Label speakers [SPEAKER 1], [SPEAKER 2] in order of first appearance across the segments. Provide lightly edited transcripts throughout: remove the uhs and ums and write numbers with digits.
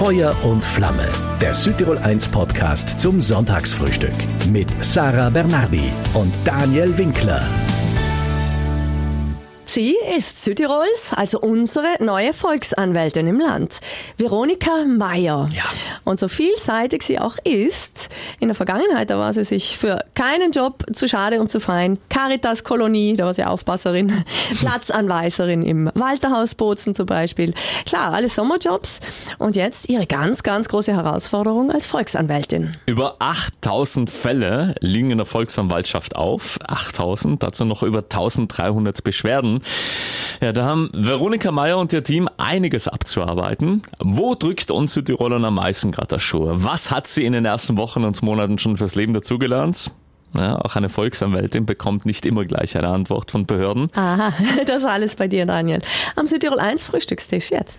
[SPEAKER 1] Feuer und Flamme, der Südtirol 1 Podcast zum Sonntagsfrühstück mit Sarah Bernardi und Daniel Winkler.
[SPEAKER 2] Sie ist Südtirols, also unsere neue Volksanwältin im Land, Veronika Meier.
[SPEAKER 1] Ja.
[SPEAKER 2] Und so vielseitig sie auch ist, in der Vergangenheit, da war sie sich für keinen Job zu schade und zu fein. Caritas-Kolonie, da war sie Aufpasserin, Platzanweiserin im Walterhaus Bozen zum Beispiel. Klar, alles Sommerjobs. Und jetzt ihre ganz, ganz große Herausforderung als Volksanwältin.
[SPEAKER 3] Über 8000 Fälle liegen in der Volksanwaltschaft auf. 8000, dazu noch über 1300 Beschwerden. Ja, da haben Veronika Meier und ihr Team einiges abzuarbeiten. Wo drückt uns Südtirolern am meisten gerade der Schuh? Was hat sie in den ersten Wochen und Monaten schon fürs Leben dazugelernt? Ja, auch eine Volksanwältin bekommt nicht immer gleich eine Antwort von Behörden.
[SPEAKER 2] Aha, das ist alles bei dir, Daniel. Am Südtirol 1 Frühstückstisch jetzt.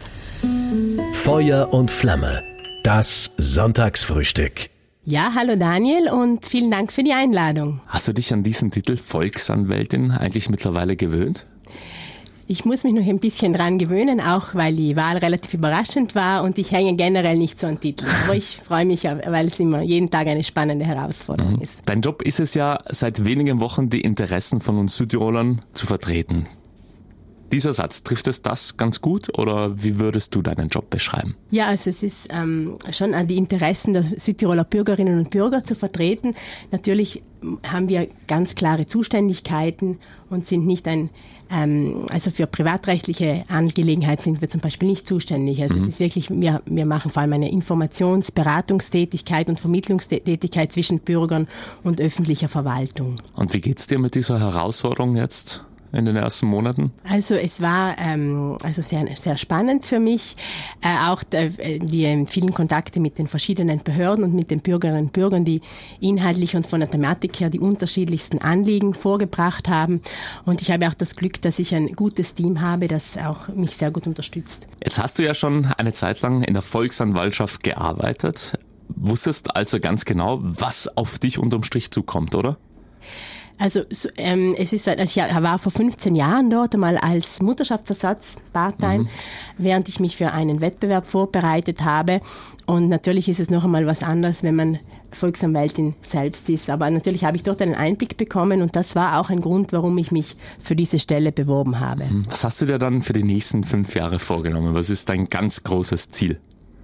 [SPEAKER 1] Feuer und Flamme, das Sonntagsfrühstück.
[SPEAKER 4] Ja, hallo Daniel und vielen Dank für die Einladung.
[SPEAKER 3] Hast du dich an diesen Titel Volksanwältin eigentlich mittlerweile gewöhnt?
[SPEAKER 4] Ich muss mich noch ein bisschen dran gewöhnen, auch weil die Wahl relativ überraschend war und ich hänge generell nicht so an Titeln. Aber ich freue mich, weil es immer jeden Tag eine spannende Herausforderung ist.
[SPEAKER 3] Dein Job ist es ja, seit wenigen Wochen die Interessen von uns Südtirolern zu vertreten. Dieser Satz, trifft es das ganz gut oder wie würdest du deinen Job beschreiben?
[SPEAKER 4] Ja, also es ist schon an die Interessen der Südtiroler Bürgerinnen und Bürger zu vertreten. Natürlich haben wir ganz klare Zuständigkeiten und sind nicht also für privatrechtliche Angelegenheiten sind wir zum Beispiel nicht zuständig. Also es ist wirklich, wir machen vor allem eine Informations-, Beratungstätigkeit und Vermittlungstätigkeit zwischen Bürgern und öffentlicher Verwaltung.
[SPEAKER 3] Und wie geht's dir mit dieser Herausforderung jetzt in den ersten Monaten?
[SPEAKER 4] Also es war sehr, sehr spannend für mich, auch die vielen Kontakte mit den verschiedenen Behörden und mit den Bürgerinnen und Bürgern, die inhaltlich und von der Thematik her die unterschiedlichsten Anliegen vorgebracht haben. Und ich habe auch das Glück, dass ich ein gutes Team habe, das auch mich sehr gut unterstützt.
[SPEAKER 3] Jetzt hast du ja schon eine Zeit lang in der Volksanwaltschaft gearbeitet. Wusstest also ganz genau, was auf dich unterm Strich zukommt, oder?
[SPEAKER 4] Also ich war vor 15 Jahren dort einmal als Mutterschaftsersatz Part-Time, während ich mich für einen Wettbewerb vorbereitet habe. Und natürlich ist es noch einmal was anderes, wenn man Volksanwältin selbst ist. Aber natürlich habe ich dort einen Einblick bekommen und das war auch ein Grund, warum ich mich für diese Stelle beworben habe.
[SPEAKER 3] Was hast du dir dann für die nächsten 5 Jahre vorgenommen? Was ist dein ganz großes Ziel?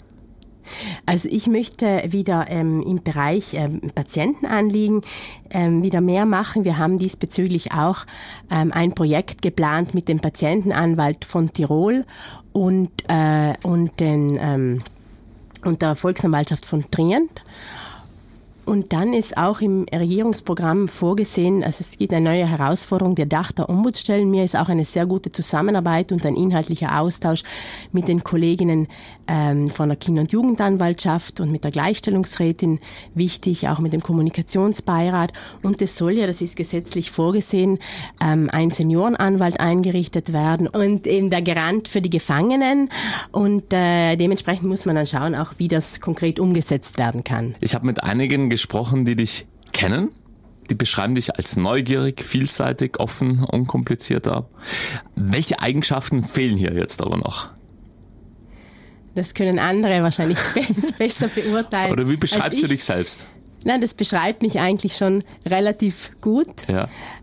[SPEAKER 4] Also ich möchte wieder im Bereich Patientenanliegen wieder mehr machen. Wir haben diesbezüglich auch ein Projekt geplant mit dem Patientenanwalt von Tirol und der Volksanwaltschaft von Trient. Und dann ist auch im Regierungsprogramm vorgesehen, also es gibt eine neue Herausforderung, der Dach der Ombudsstellen. Mir ist auch eine sehr gute Zusammenarbeit und ein inhaltlicher Austausch mit den Kolleginnen von der Kinder- und Jugendanwaltschaft und mit der Gleichstellungsrätin wichtig, auch mit dem Kommunikationsbeirat. Und es soll ja, das ist gesetzlich vorgesehen, ein Seniorenanwalt eingerichtet werden und eben der Garant für die Gefangenen. Und dementsprechend muss man dann schauen, auch wie das konkret umgesetzt werden kann.
[SPEAKER 3] Ich habe mit einigen gesprochen, die dich kennen. Die beschreiben dich als neugierig, vielseitig, offen, unkompliziert. Welche Eigenschaften fehlen hier jetzt aber noch?
[SPEAKER 4] Das können andere wahrscheinlich besser beurteilen.
[SPEAKER 3] Oder wie beschreibst du dich selbst?
[SPEAKER 4] Nein, das beschreibt mich eigentlich schon relativ gut.
[SPEAKER 3] Ja.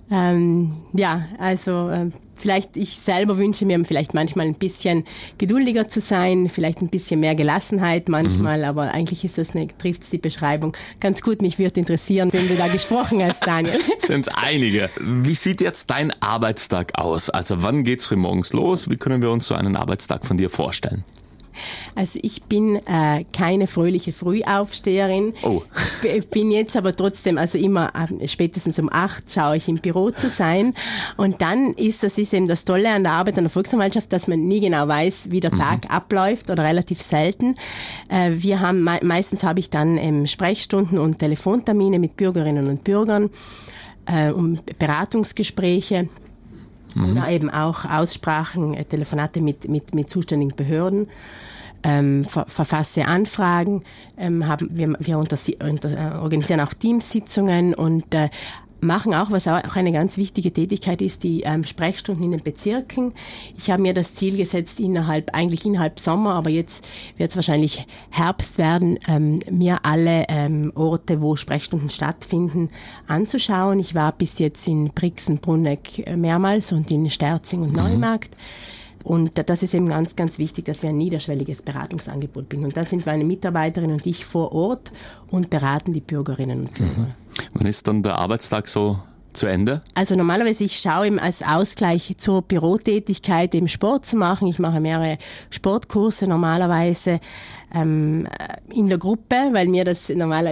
[SPEAKER 4] Vielleicht ich selber wünsche mir vielleicht manchmal ein bisschen geduldiger zu sein, vielleicht ein bisschen mehr Gelassenheit manchmal, aber eigentlich trifft es die Beschreibung ganz gut. Mich würde interessieren, wenn du da gesprochen hast, Daniel.
[SPEAKER 3] Sind einige. Wie sieht jetzt dein Arbeitstag aus? Also wann geht's frühmorgens los? Wie können wir uns so einen Arbeitstag von dir vorstellen?
[SPEAKER 4] Also ich bin keine fröhliche Frühaufsteherin.
[SPEAKER 3] Oh.
[SPEAKER 4] Bin jetzt aber trotzdem, also immer spätestens um 8 schaue ich im Büro zu sein. Und dann das ist eben das Tolle an der Arbeit an der Volksanwaltschaft, dass man nie genau weiß, wie der Tag abläuft oder relativ selten. Meistens habe ich dann Sprechstunden und Telefontermine mit Bürgerinnen und Bürgern, um Beratungsgespräche. Oder eben auch Aussprachen, Telefonate mit zuständigen Behörden. Verfasse Anfragen, wir organisieren auch Teamsitzungen und machen auch, was auch eine ganz wichtige Tätigkeit ist, die Sprechstunden in den Bezirken. Ich habe mir das Ziel gesetzt, innerhalb Sommer, aber jetzt wird es wahrscheinlich Herbst werden, mir alle Orte, wo Sprechstunden stattfinden, anzuschauen. Ich war bis jetzt in Brixen, Bruneck mehrmals und in Sterzing und Neumarkt. Und das ist eben ganz, ganz wichtig, dass wir ein niederschwelliges Beratungsangebot bieten. Und da sind meine Mitarbeiterin und ich vor Ort und beraten die Bürgerinnen und Bürger.
[SPEAKER 3] Wann ist dann der Arbeitstag so zu Ende?
[SPEAKER 4] Also normalerweise, ich schaue eben als Ausgleich zur Bürotätigkeit eben Sport zu machen. Ich mache mehrere Sportkurse normalerweise in der Gruppe, weil mir das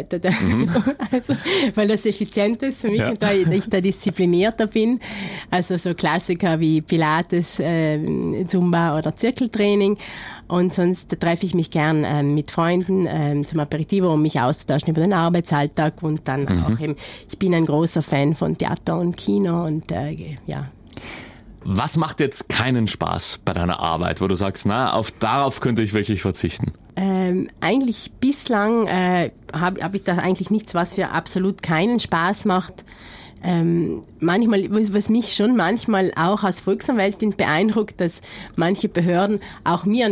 [SPEAKER 4] weil das effizient ist für mich und da ich da disziplinierter bin. Also so Klassiker wie Pilates, Zumba oder Zirkeltraining. Und sonst treffe ich mich gern mit Freunden zum Aperitivo, um mich auszutauschen über den Arbeitsalltag und dann auch eben, ich bin ein großer Fan von Theater und Kino und ja.
[SPEAKER 3] Was macht jetzt keinen Spaß bei deiner Arbeit, wo du sagst, darauf könnte ich wirklich verzichten?
[SPEAKER 4] Eigentlich bislang hab ich da eigentlich nichts, was für absolut keinen Spaß macht. Manchmal, was mich schon manchmal auch als Volksanwältin beeindruckt, dass manche Behörden auch mir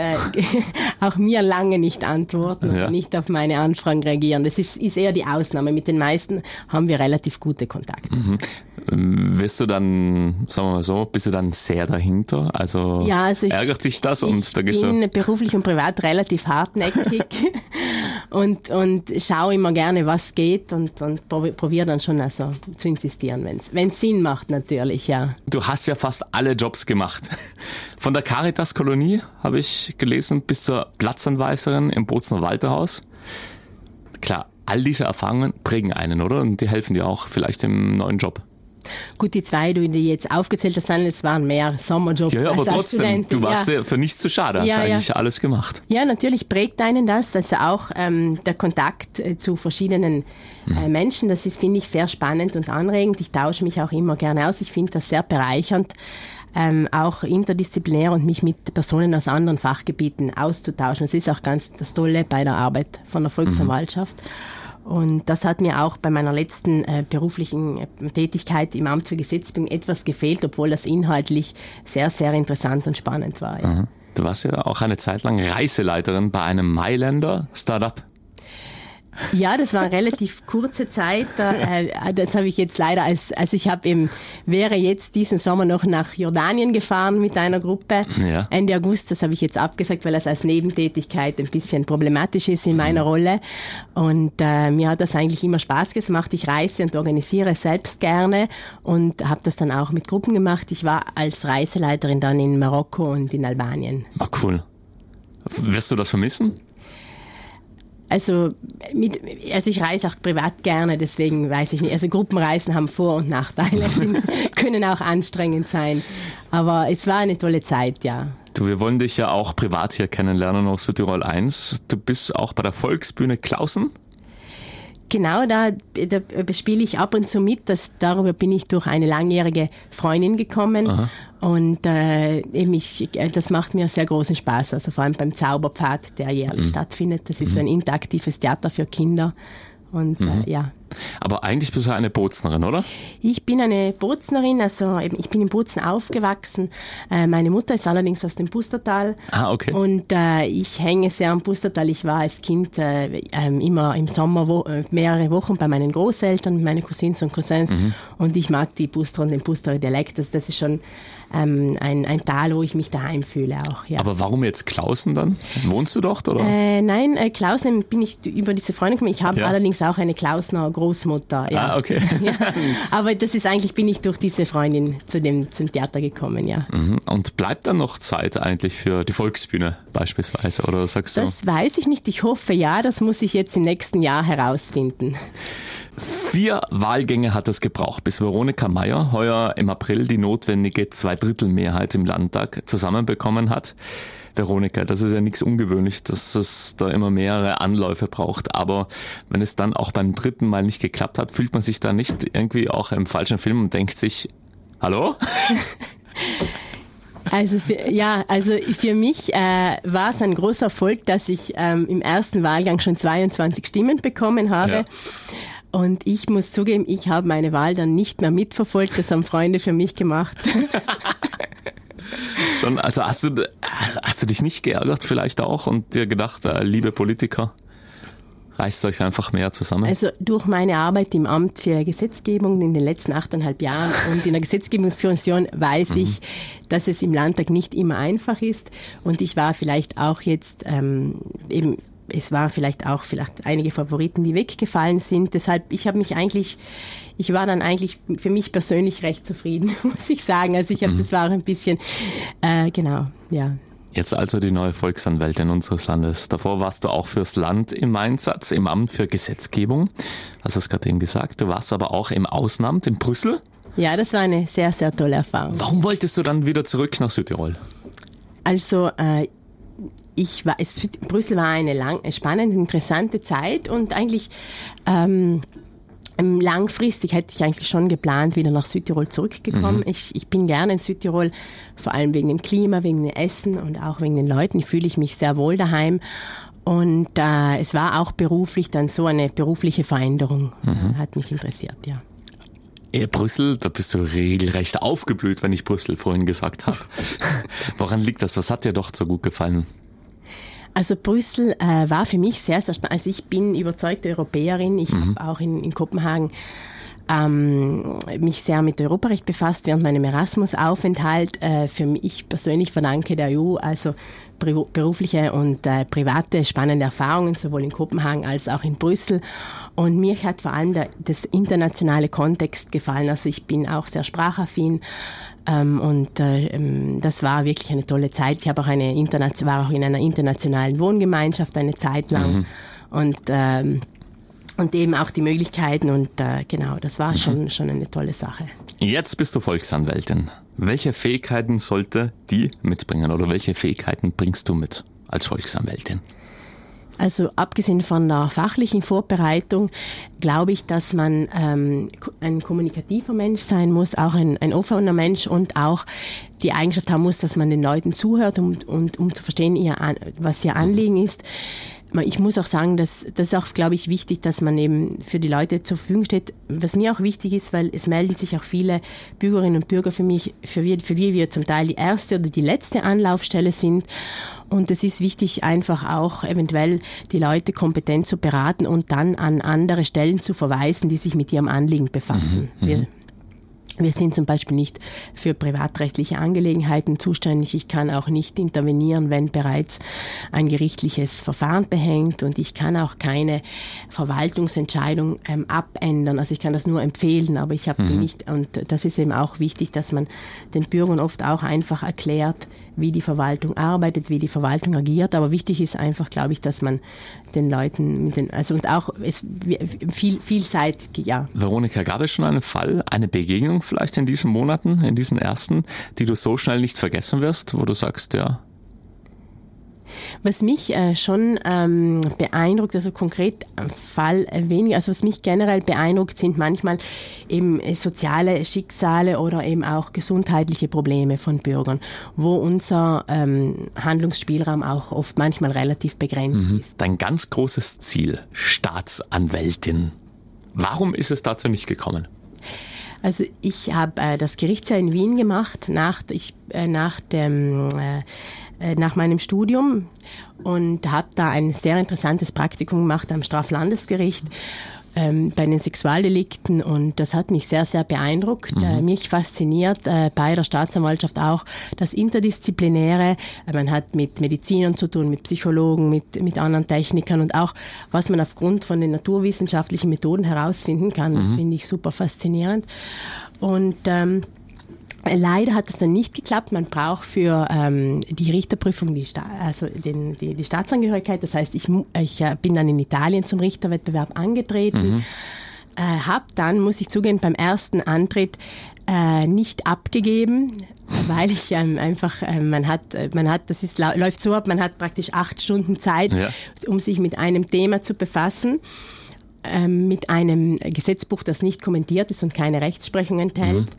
[SPEAKER 4] lange nicht antworten und nicht auf meine Anfragen reagieren. Das ist eher die Ausnahme. Mit den meisten haben wir relativ gute Kontakte.
[SPEAKER 3] Wirst du dann, sagen wir mal so, bist du dann sehr dahinter? Also, ärgert dich das?
[SPEAKER 4] Ich bin beruflich und privat relativ hartnäckig und schaue immer gerne, was geht und probiere dann schon also zu insistieren, wenn es Sinn macht natürlich, ja.
[SPEAKER 3] Du hast ja fast alle Jobs gemacht. Von der Caritas-Kolonie, habe ich gelesen, bis zur Platzanweiserin im Bozner Walterhaus. Klar, all diese Erfahrungen prägen einen, oder? Und die helfen dir auch vielleicht im neuen Job.
[SPEAKER 4] Gut, die zwei, die jetzt aufgezählt hast, es waren mehr Sommerjobs.
[SPEAKER 3] Ja, aber
[SPEAKER 4] als
[SPEAKER 3] trotzdem,
[SPEAKER 4] Studentin.
[SPEAKER 3] Du warst ja für nichts zu schade, hast eigentlich alles gemacht.
[SPEAKER 4] Ja, natürlich prägt einen das, also auch der Kontakt zu verschiedenen Menschen, das ist, finde ich, sehr spannend und anregend. Ich tausche mich auch immer gerne aus, ich finde das sehr bereichernd, auch interdisziplinär und mich mit Personen aus anderen Fachgebieten auszutauschen. Das ist auch ganz das Tolle bei der Arbeit von der Volksanwaltschaft. Und das hat mir auch bei meiner letzten beruflichen Tätigkeit im Amt für Gesetzgebung etwas gefehlt, obwohl das inhaltlich sehr, sehr interessant und spannend war. Ja.
[SPEAKER 3] Du warst ja auch eine Zeit lang Reiseleiterin bei einem Mailänder Startup.
[SPEAKER 4] Ja, das war eine relativ kurze Zeit. Das habe ich jetzt leider wäre jetzt diesen Sommer noch nach Jordanien gefahren mit einer Gruppe. Ja. Ende August, das habe ich jetzt abgesagt, weil das als Nebentätigkeit ein bisschen problematisch ist in meiner Rolle. Und mir hat das eigentlich immer Spaß gemacht. Ich reise und organisiere selbst gerne und habe das dann auch mit Gruppen gemacht. Ich war als Reiseleiterin dann in Marokko und in Albanien.
[SPEAKER 3] Ah, cool. Wirst du das vermissen?
[SPEAKER 4] Also ich reise auch privat gerne, deswegen weiß ich nicht. Also Gruppenreisen haben Vor- und Nachteile, können auch anstrengend sein. Aber es war eine tolle Zeit, ja.
[SPEAKER 3] Du, wir wollen dich ja auch privat hier kennenlernen aus Südtirol 1. Du bist auch bei der Volksbühne Klausen?
[SPEAKER 4] Genau, da spiele ich ab und zu mit. Darüber bin ich durch eine langjährige Freundin gekommen. Aha. Und das macht mir sehr großen Spaß. Also vor allem beim Zauberpfad, der jährlich stattfindet. Das ist so ein interaktives Theater für Kinder. Und ja.
[SPEAKER 3] Aber eigentlich bist du eine Boznerin, oder?
[SPEAKER 4] Ich bin eine Boznerin, also ich bin in Bozen aufgewachsen. Meine Mutter ist allerdings aus dem Pustertal.
[SPEAKER 3] Ah, okay.
[SPEAKER 4] Und ich hänge sehr am Pustertal. Ich war als Kind immer im Sommer mehrere Wochen bei meinen Großeltern, mit meinen Cousins und Cousins. Und ich mag die Pusterer und den Pusterer Dialekt. Also das ist schon ein Tal, wo ich mich daheim fühle auch. Ja.
[SPEAKER 3] Aber warum jetzt Klausen dann? Wohnst du dort, oder?
[SPEAKER 4] Nein, Klausen bin ich über diese Freundin gekommen. Ich habe allerdings auch eine Klausner Großmutter. Ja.
[SPEAKER 3] Ah, okay.
[SPEAKER 4] Ja. Aber das ist eigentlich, bin ich durch diese Freundin zum Theater gekommen, ja.
[SPEAKER 3] Und bleibt dann noch Zeit eigentlich für die Volksbühne beispielsweise, oder sagst du?
[SPEAKER 4] Das weiß ich nicht. Ich hoffe ja, das muss ich jetzt im nächsten Jahr herausfinden.
[SPEAKER 3] 4 Wahlgänge hat es gebraucht, bis Veronika Mayer heuer im April die notwendige 2/3 im Landtag zusammenbekommen hat. Veronika, das ist ja nichts ungewöhnlich, dass es da immer mehrere Anläufe braucht. Aber wenn es dann auch beim 3. Mal nicht geklappt hat, fühlt man sich da nicht irgendwie auch im falschen Film und denkt sich, hallo?
[SPEAKER 4] Also für mich war es ein großer Erfolg, dass ich im ersten Wahlgang schon 22 Stimmen bekommen habe. Ja. Und ich muss zugeben, ich habe meine Wahl dann nicht mehr mitverfolgt, das haben Freunde für mich gemacht.
[SPEAKER 3] Schon, also hast du dich nicht geärgert vielleicht auch und dir gedacht, liebe Politiker, reißt euch einfach mehr zusammen?
[SPEAKER 4] Also durch meine Arbeit im Amt für Gesetzgebung in den letzten 8,5 Jahren und in der Gesetzgebungskommission weiß ich, dass es im Landtag nicht immer einfach ist. Und ich war vielleicht auch jetzt es waren vielleicht einige Favoriten, die weggefallen sind. Deshalb, ich war dann eigentlich für mich persönlich recht zufrieden, muss ich sagen. Also das war auch ein bisschen, genau, ja.
[SPEAKER 3] Jetzt also die neue Volksanwältin unseres Landes. Davor warst du auch fürs Land im Einsatz, im Amt für Gesetzgebung. Hast du es gerade eben gesagt. Du warst aber auch im Außenamt in Brüssel.
[SPEAKER 4] Ja, das war eine sehr, sehr tolle Erfahrung.
[SPEAKER 3] Warum wolltest du dann wieder zurück nach Südtirol?
[SPEAKER 4] Also, Brüssel war eine spannende, interessante Zeit und eigentlich langfristig hätte ich eigentlich schon geplant, wieder nach Südtirol zurückgekommen. Ich bin gerne in Südtirol, vor allem wegen dem Klima, wegen dem Essen und auch wegen den Leuten. Ich fühle mich sehr wohl daheim. Und es war auch beruflich dann so eine berufliche Veränderung. Hat mich interessiert, ja.
[SPEAKER 3] Brüssel, da bist du regelrecht aufgeblüht, wenn ich Brüssel vorhin gesagt habe. Woran liegt das? Was hat dir doch so gut gefallen?
[SPEAKER 4] Also Brüssel war für mich sehr, sehr spannend. Also ich bin überzeugte Europäerin. Ich habe auch in Kopenhagen mich sehr mit Europarecht befasst während meinem Erasmus-Aufenthalt. Für mich, ich persönlich verdanke der EU also berufliche und private spannende Erfahrungen, sowohl in Kopenhagen als auch in Brüssel. Und mir hat vor allem das internationale Kontext gefallen. Also ich bin auch sehr sprachaffin und das war wirklich eine tolle Zeit. Ich habe auch war auch in einer internationalen Wohngemeinschaft eine Zeit lang und eben auch die Möglichkeiten und genau, das war schon eine tolle Sache.
[SPEAKER 3] Jetzt bist du Volksanwältin. Welche Fähigkeiten sollte die mitbringen oder welche Fähigkeiten bringst du mit als Volksanwältin?
[SPEAKER 4] Also abgesehen von der fachlichen Vorbereitung glaube ich, dass man ein kommunikativer Mensch sein muss, auch ein offener Mensch und auch die Eigenschaft haben muss, dass man den Leuten zuhört, um zu verstehen, was ihr Anliegen ist. Ich muss auch sagen, das ist auch, glaube ich, wichtig, dass man eben für die Leute zur Verfügung steht. Was mir auch wichtig ist, weil es melden sich auch viele Bürgerinnen und Bürger für die wir zum Teil die erste oder die letzte Anlaufstelle sind. Und es ist wichtig, einfach auch eventuell die Leute kompetent zu beraten und dann an andere Stellen zu verweisen, die sich mit ihrem Anliegen befassen. Wir sind zum Beispiel nicht für privatrechtliche Angelegenheiten zuständig. Ich kann auch nicht intervenieren, wenn bereits ein gerichtliches Verfahren behängt und ich kann auch keine Verwaltungsentscheidung abändern. Also ich kann das nur empfehlen, aber ich habe nicht, und das ist eben auch wichtig, dass man den Bürgern oft auch einfach erklärt, wie die Verwaltung arbeitet, wie die Verwaltung agiert. Aber wichtig ist einfach, glaube ich, dass man den Leuten und auch vielseitig, ja.
[SPEAKER 3] Veronika, gab es schon einen Fall, eine Begegnung vielleicht in diesen Monaten, in diesen ersten, die du so schnell nicht vergessen wirst, wo du sagst, ja?
[SPEAKER 4] Was mich schon beeindruckt, also konkret Fall weniger, also was mich generell beeindruckt, sind manchmal eben soziale Schicksale oder eben auch gesundheitliche Probleme von Bürgern, wo unser Handlungsspielraum auch oft manchmal relativ begrenzt ist. Dein
[SPEAKER 3] ganz großes Ziel, Staatsanwältin. Warum ist es dazu nicht gekommen?
[SPEAKER 4] Also ich habe das Gerichtsjahr in Wien gemacht nach meinem Studium und habe da ein sehr interessantes Praktikum gemacht am Straflandesgericht bei den Sexualdelikten und das hat mich sehr, sehr beeindruckt. Mich fasziniert bei der Staatsanwaltschaft auch das Interdisziplinäre. Man hat mit Medizinern zu tun, mit Psychologen, mit anderen Technikern und auch, was man aufgrund von den naturwissenschaftlichen Methoden herausfinden kann. Das finde ich super faszinierend. Und leider hat es dann nicht geklappt. Man braucht für die Richterprüfung die Staatsangehörigkeit. Das heißt, ich bin dann in Italien zum Richterwettbewerb angetreten. Habe dann, muss ich zugeben, beim ersten Antritt nicht abgegeben, weil ich einfach, läuft so ab, man hat praktisch 8 Stunden Zeit, um sich mit einem Thema zu befassen. Mit einem Gesetzbuch, das nicht kommentiert ist und keine Rechtsprechung enthält.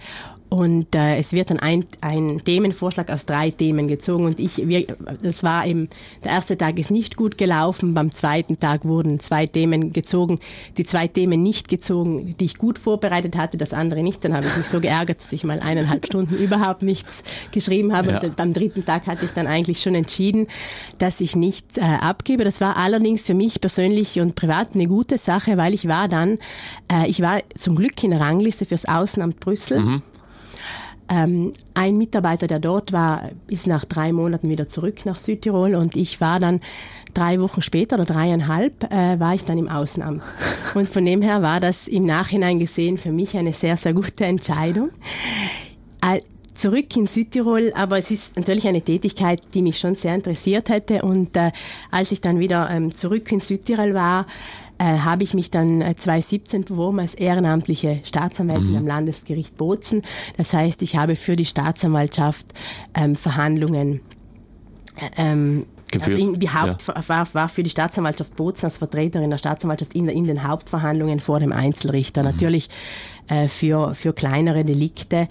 [SPEAKER 4] Und es wird dann ein Themenvorschlag aus 3 Themen gezogen und das war eben, der erste Tag ist nicht gut gelaufen, beim zweiten Tag wurden 2 Themen gezogen, die 2 Themen nicht gezogen, die ich gut vorbereitet hatte, das andere nicht. Dann habe ich mich so geärgert, dass ich mal 1,5 Stunden überhaupt nichts geschrieben habe. Und beim 3. Tag hatte ich dann eigentlich schon entschieden, dass ich nicht abgebe. Das war allerdings für mich persönlich und privat eine gute Sache, weil ich war zum Glück in der Rangliste fürs Außenamt Brüssel. Mhm. Ein Mitarbeiter, der dort war, ist nach 3 Monaten wieder zurück nach Südtirol und ich war dann 3 Wochen später oder 3,5 war ich dann im Außenamt. Und von dem her war das im Nachhinein gesehen für mich eine sehr, sehr gute Entscheidung. Zurück in Südtirol, aber es ist natürlich eine Tätigkeit, die mich schon sehr interessiert hätte und als ich dann wieder zurück in Südtirol war, habe ich mich dann 2017 beworben als ehrenamtliche Staatsanwältin am Landesgericht Bozen. Das heißt, ich habe für die Staatsanwaltschaft Verhandlungen geführt. War für die Staatsanwaltschaft Bozen als Vertreterin der Staatsanwaltschaft in den Hauptverhandlungen vor dem Einzelrichter. Natürlich für kleinere Delikte,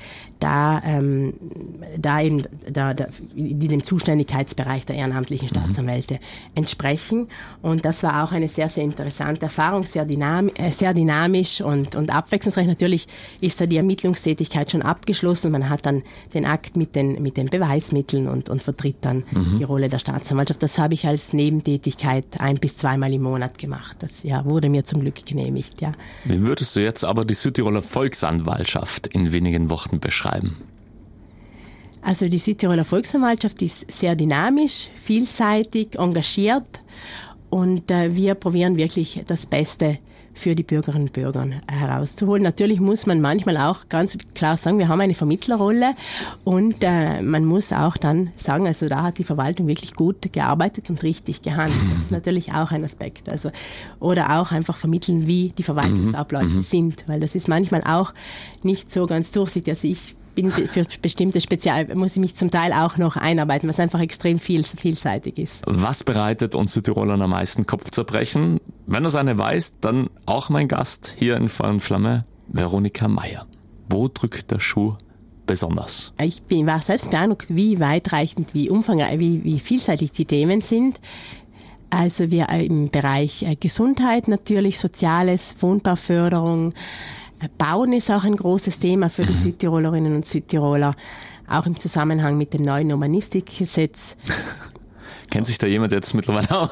[SPEAKER 4] die dem Zuständigkeitsbereich der ehrenamtlichen Staatsanwälte entsprechen. Und das war auch eine sehr, sehr interessante Erfahrung, sehr dynamisch und abwechslungsreich. Natürlich ist da die Ermittlungstätigkeit schon abgeschlossen. Man hat dann den Akt mit den Beweismitteln und vertritt dann die Rolle der Staatsanwaltschaft. Das habe ich als Nebentätigkeit 1- bis 2-mal im Monat gemacht. Das wurde mir zum Glück genehmigt. Ja.
[SPEAKER 3] Wie würdest du jetzt aber die Südtiroler Volksanwaltschaft in wenigen Worten beschreiben?
[SPEAKER 4] Also die Südtiroler Volksanwaltschaft ist sehr dynamisch, vielseitig, engagiert und wir probieren wirklich das Beste für die Bürgerinnen und Bürger herauszuholen. Natürlich muss man manchmal auch ganz klar sagen, wir haben eine Vermittlerrolle und man muss auch dann sagen, also da hat die Verwaltung wirklich gut gearbeitet und richtig gehandelt. Das ist natürlich auch ein Aspekt. Also, oder auch einfach vermitteln, wie die Verwaltungsabläufe sind, weil das ist manchmal auch nicht so ganz durchsichtig. Also ich bin für bestimmte muss ich mich zum Teil auch noch einarbeiten, was einfach extrem vielseitig ist.
[SPEAKER 3] Was bereitet uns Südtirolern am meisten Kopfzerbrechen? Wenn du es eine weißt, dann auch mein Gast hier in Feuer und Flamme, Veronika Meier. Wo drückt der Schuh besonders?
[SPEAKER 4] Ich war selbst beeindruckt, wie weitreichend, wie umfangreich, wie vielseitig die Themen sind. Also wir im Bereich Gesundheit natürlich, Soziales, Wohnbauförderung, Bauen ist auch ein großes Thema für die Südtirolerinnen und Südtiroler, auch im Zusammenhang mit dem neuen Urbanistikgesetz.
[SPEAKER 3] Kennt sich da jemand jetzt mittlerweile aus?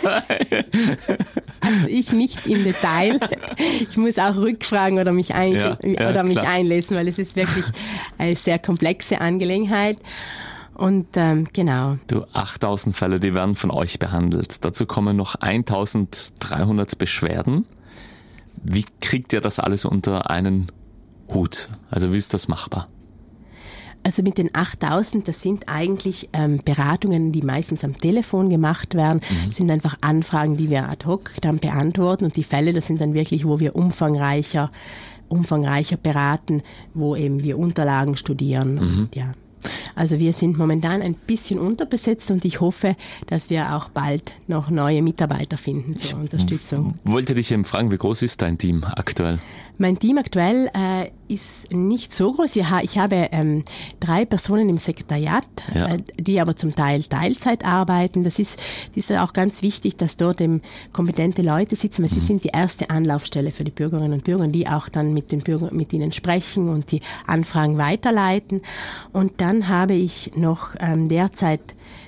[SPEAKER 4] Also ich nicht im Detail. Ich muss auch rückfragen oder mich einlesen, weil es ist wirklich eine sehr komplexe Angelegenheit. Und genau.
[SPEAKER 3] 8000 Fälle, die werden von euch behandelt. Dazu kommen noch 1300 Beschwerden. Wie kriegt ihr das alles unter einen Hut? Also wie ist das machbar?
[SPEAKER 4] Also mit den 8000, das sind eigentlich Beratungen, die meistens am Telefon gemacht werden. Das sind einfach Anfragen, die wir ad hoc dann beantworten. Und die Fälle, das sind dann wirklich, wo wir umfangreicher beraten, wo eben wir Unterlagen studieren. Und, ja. Also wir sind momentan ein bisschen unterbesetzt und ich hoffe, dass wir auch bald noch neue Mitarbeiter finden zur Unterstützung.
[SPEAKER 3] Wollte dich eben fragen, wie groß ist dein Team aktuell?
[SPEAKER 4] Mein Team aktuell ist nicht so groß. Ich habe 3 Personen im Sekretariat, die aber zum Teil Teilzeit arbeiten. Das ist auch ganz wichtig, dass dort eben kompetente Leute sitzen, weil sie sind die erste Anlaufstelle für die Bürgerinnen und Bürger, die auch dann mit ihnen sprechen und die Anfragen weiterleiten. Und dann habe ich noch derzeit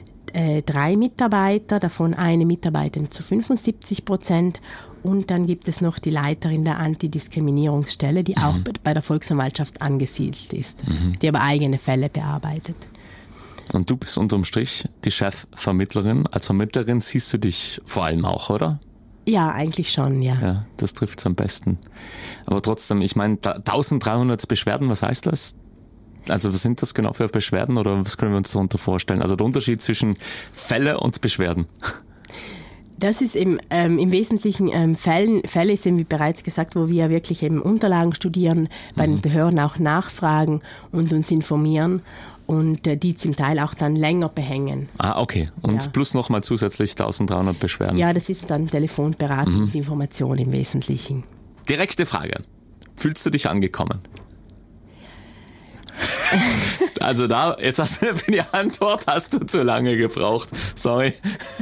[SPEAKER 4] 3 Mitarbeiter, davon eine Mitarbeiterin zu 75%. Und dann gibt es noch die Leiterin der Antidiskriminierungsstelle, die auch bei der Volksanwaltschaft angesiedelt ist, die aber eigene Fälle bearbeitet.
[SPEAKER 3] Und du bist unterm Strich die Chefvermittlerin. Als Vermittlerin siehst du dich vor allem auch, oder?
[SPEAKER 4] Ja, eigentlich schon, ja.
[SPEAKER 3] Ja, das trifft's am besten. Aber trotzdem, ich meine, 1300 Beschwerden, was heißt das? Also was sind das genau für Beschwerden oder was können wir uns darunter vorstellen? Also der Unterschied zwischen Fälle und Beschwerden.
[SPEAKER 4] Das ist im Wesentlichen Fälle ist eben, wie bereits gesagt, wo wir wirklich eben Unterlagen studieren, bei den Behörden auch nachfragen und uns informieren und die zum Teil auch dann länger behängen.
[SPEAKER 3] Ah, okay. Und plus nochmal zusätzlich 1300 Beschwerden.
[SPEAKER 4] Ja, das ist dann Telefonberatung und Information im Wesentlichen.
[SPEAKER 3] Direkte Frage. Fühlst du dich angekommen? Also für die Antwort hast du zu lange gebraucht. Sorry.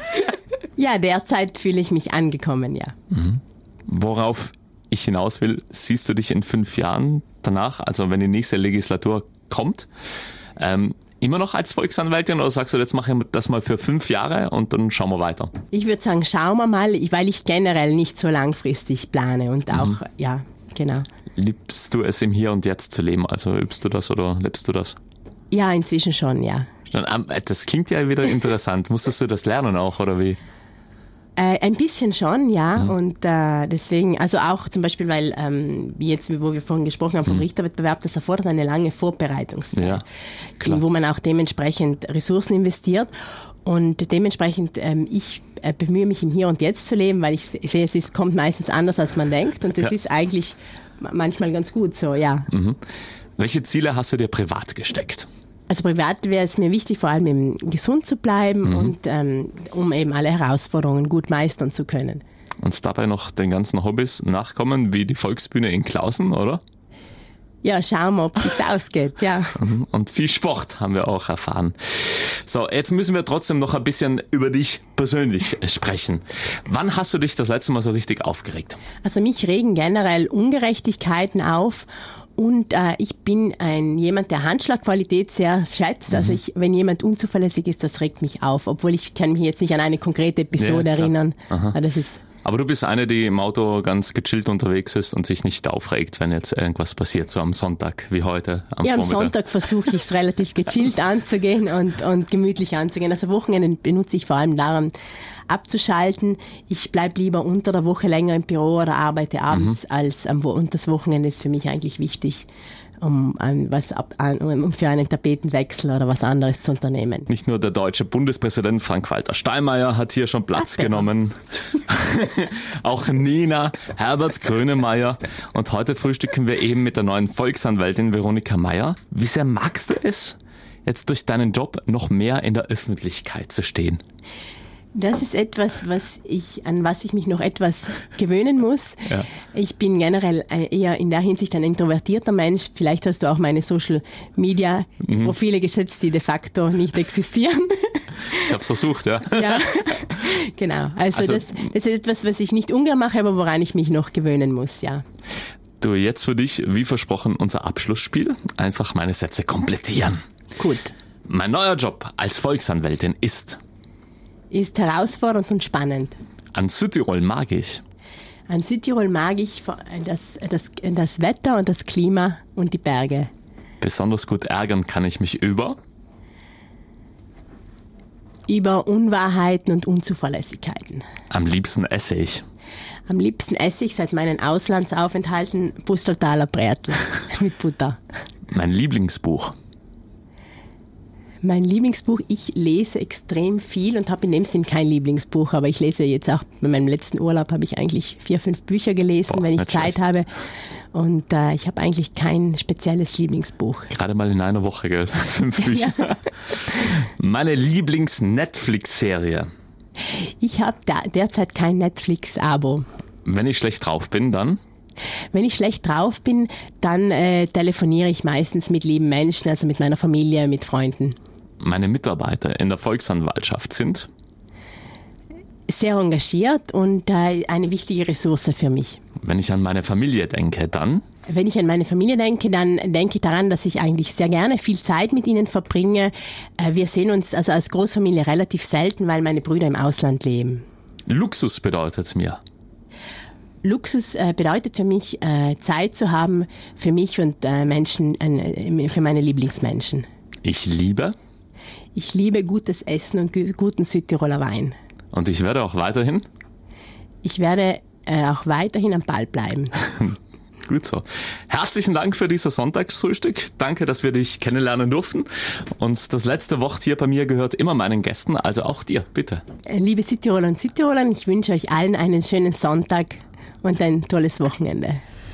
[SPEAKER 4] Ja, derzeit fühle ich mich angekommen, ja.
[SPEAKER 3] Worauf ich hinaus will, siehst du dich in 5 Jahren danach, also wenn die nächste Legislatur kommt, immer noch als Volksanwältin oder sagst du, jetzt mache ich das mal für 5 Jahre und dann schauen wir weiter?
[SPEAKER 4] Ich würde sagen, schauen wir mal, weil ich generell nicht so langfristig plane und auch, ja, genau.
[SPEAKER 3] Liebst du es im Hier und Jetzt zu leben? Also übst du das oder lebst du das?
[SPEAKER 4] Ja, inzwischen schon, ja.
[SPEAKER 3] Das klingt ja wieder interessant. Musstest du das lernen auch oder wie?
[SPEAKER 4] Ein bisschen schon, ja. Und deswegen, also auch zum Beispiel, weil jetzt, wo wir vorhin gesprochen haben vom Richterwettbewerb, das erfordert eine lange Vorbereitungszeit,
[SPEAKER 3] ja, klar.
[SPEAKER 4] Wo man auch dementsprechend Ressourcen investiert. Und dementsprechend, ich bemühe mich im Hier und Jetzt zu leben, weil ich sehe, kommt meistens anders, als man denkt. Und das ist eigentlich manchmal ganz gut so, ja.
[SPEAKER 3] Welche Ziele hast du dir privat gesteckt?
[SPEAKER 4] Also privat wäre es mir wichtig, vor allem eben gesund zu bleiben und um eben alle Herausforderungen gut meistern zu können.
[SPEAKER 3] Und dabei noch den ganzen Hobbys nachkommen, wie die Volksbühne in Klausen, oder?
[SPEAKER 4] Ja, schauen wir, ob es ausgeht, ja.
[SPEAKER 3] Und viel Sport haben wir auch erfahren. So, jetzt müssen wir trotzdem noch ein bisschen über dich persönlich sprechen. Wann hast du dich das letzte Mal so richtig aufgeregt?
[SPEAKER 4] Also mich regen generell Ungerechtigkeiten auf und ich bin jemand, der Handschlagqualität sehr schätzt. Also wenn jemand unzuverlässig ist, das regt mich auf, obwohl ich kann mich jetzt nicht an eine konkrete Episode erinnern. Das ist
[SPEAKER 3] Aber du bist eine, die im Auto ganz gechillt unterwegs ist und sich nicht aufregt, wenn jetzt irgendwas passiert, so am Sonntag wie heute am Vormittag.
[SPEAKER 4] Am Sonntag versuche ich es relativ gechillt anzugehen und gemütlich anzugehen. Also Wochenenden benutze ich vor allem daran, abzuschalten. Ich bleibe lieber unter der Woche länger im Büro oder arbeite abends und das Wochenende ist für mich eigentlich wichtig, um für einen Tapetenwechsel oder was anderes zu unternehmen.
[SPEAKER 3] Nicht nur der deutsche Bundespräsident Frank-Walter Steinmeier hat hier schon Platz genommen. Auch Nina, Herbert Grönemeyer. Und heute frühstücken wir eben mit der neuen Volksanwältin Veronika Meier. Wie sehr magst du es, jetzt durch deinen Job noch mehr in der Öffentlichkeit zu stehen?
[SPEAKER 4] Das ist etwas, an was ich mich noch etwas gewöhnen muss. Ja. Ich bin generell eher in der Hinsicht ein introvertierter Mensch. Vielleicht hast du auch meine Social-Media-Profile geschätzt, die de facto nicht existieren.
[SPEAKER 3] Ich habe es versucht, ja.
[SPEAKER 4] Ja, genau. Also das ist etwas, was ich nicht ungern mache, aber woran ich mich noch gewöhnen muss, ja.
[SPEAKER 3] Du, jetzt für dich, wie versprochen, unser Abschlussspiel. Einfach meine Sätze komplettieren.
[SPEAKER 4] Gut.
[SPEAKER 3] Mein neuer Job als Volksanwältin ist
[SPEAKER 4] herausfordernd und spannend.
[SPEAKER 3] An Südtirol mag ich.
[SPEAKER 4] An Südtirol mag ich das Wetter und das Klima und die Berge.
[SPEAKER 3] Besonders gut ärgern kann ich mich über
[SPEAKER 4] Unwahrheiten und Unzuverlässigkeiten.
[SPEAKER 3] Am liebsten esse ich.
[SPEAKER 4] Am liebsten esse ich seit meinen Auslandsaufenthalten Busteltaler Brezel mit Butter.
[SPEAKER 3] Mein Lieblingsbuch.
[SPEAKER 4] Mein Lieblingsbuch, ich lese extrem viel und habe in dem Sinn kein Lieblingsbuch, aber ich lese jetzt auch, bei meinem letzten Urlaub habe ich eigentlich 4-5 Bücher gelesen, wenn ich Zeit habe. Und ich habe eigentlich kein spezielles Lieblingsbuch.
[SPEAKER 3] Gerade mal in einer Woche, gell? 5 Bücher. Ja. Meine Lieblings-Netflix-Serie.
[SPEAKER 4] Ich habe derzeit kein Netflix-Abo.
[SPEAKER 3] Wenn ich schlecht drauf bin, dann?
[SPEAKER 4] Wenn ich schlecht drauf bin, dann telefoniere ich meistens mit lieben Menschen, also mit meiner Familie, mit Freunden.
[SPEAKER 3] Meine Mitarbeiter in der Volksanwaltschaft sind?
[SPEAKER 4] Sehr engagiert und eine wichtige Ressource für mich.
[SPEAKER 3] Wenn ich an meine Familie denke, dann?
[SPEAKER 4] Wenn ich an meine Familie denke, dann denke ich daran, dass ich eigentlich sehr gerne viel Zeit mit ihnen verbringe. Wir sehen uns also als Großfamilie relativ selten, weil meine Brüder im Ausland leben.
[SPEAKER 3] Luxus bedeutet mir?
[SPEAKER 4] Luxus bedeutet für mich, Zeit zu haben für mich und Menschen, für meine Lieblingsmenschen.
[SPEAKER 3] Ich liebe?
[SPEAKER 4] Ich liebe gutes Essen und guten Südtiroler Wein.
[SPEAKER 3] Und ich werde auch weiterhin?
[SPEAKER 4] Ich werde auch weiterhin am Ball bleiben.
[SPEAKER 3] Gut so. Herzlichen Dank für dieses Sonntagsfrühstück. Danke, dass wir dich kennenlernen durften. Und das letzte Wort hier bei mir gehört immer meinen Gästen, also auch dir, bitte.
[SPEAKER 4] Liebe Südtiroler und Südtiroler, ich wünsche euch allen einen schönen Sonntag und ein tolles Wochenende.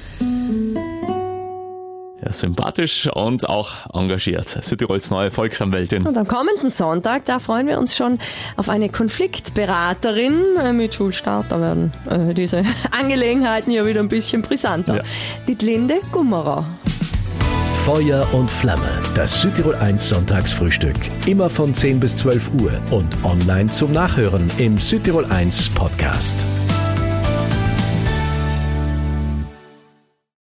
[SPEAKER 3] Ja, sympathisch und auch engagiert. Südtirols neue Volksanwältin.
[SPEAKER 2] Und am kommenden Sonntag, da freuen wir uns schon auf eine Konfliktberaterin mit Schulstart. Da werden diese Angelegenheiten ja wieder ein bisschen brisanter. Ja. Die Linde Gummerer.
[SPEAKER 1] Feuer und Flamme. Das Südtirol 1 Sonntagsfrühstück. Immer von 10 bis 12 Uhr und online zum Nachhören im Südtirol 1 Podcast.